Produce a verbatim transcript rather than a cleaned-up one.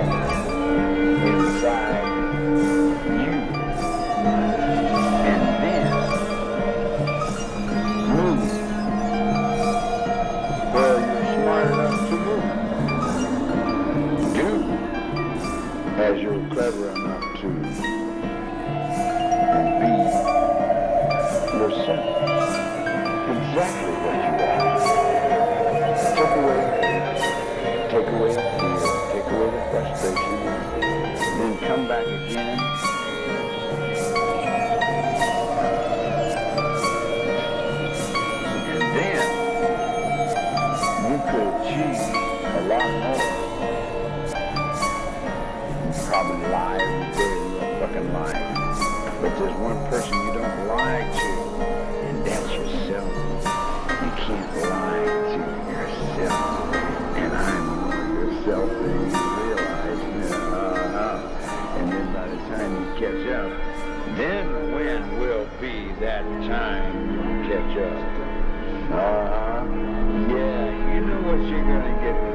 inside you. And then move where you're smart enough to move. Do as you're clever enough to. And be yourself. Exactly what you are. Take away, take away the fear, take away the frustration, then come back again. And then you could achieve a lot more. You probably lie every day, you're fucking lying. But there's one person you don't lie to, and that's yourself. You can't lie to yourself. And I know yourself than you realize. Uh-huh. And then by the time you catch up, then when will be that time you catch up? Uh-huh. Yeah, you know what you're gonna get